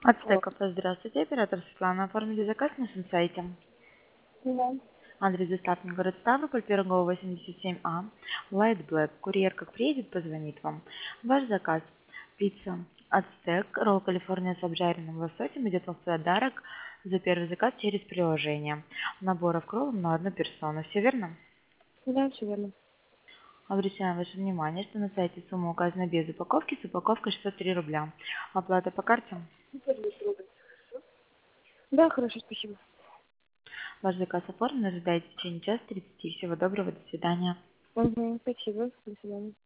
Алло. Ацтеков, здравствуйте, оператор Светлана. Оформили заказ на нашем сайте. Да. Адрес доставки город Ставрополь, Пирогова, 87А, Light Black. Курьер как приедет, позвонит вам. Ваш заказ. Пицца Ацтек, ролл Калифорния с обжаренным лососем идет вам в подарок за первый заказ через приложение. Набор кроллом на одну персону. Все верно? Да, все верно. Обращаем ваше внимание, что на сайте сумма указана без упаковки, с упаковкой 603 рубля. Оплата по карте. Да, хорошо, спасибо. Ваш заказ оформлен, ожидайте в течение часа 30. Всего доброго, до свидания. Угу, спасибо. До свидания.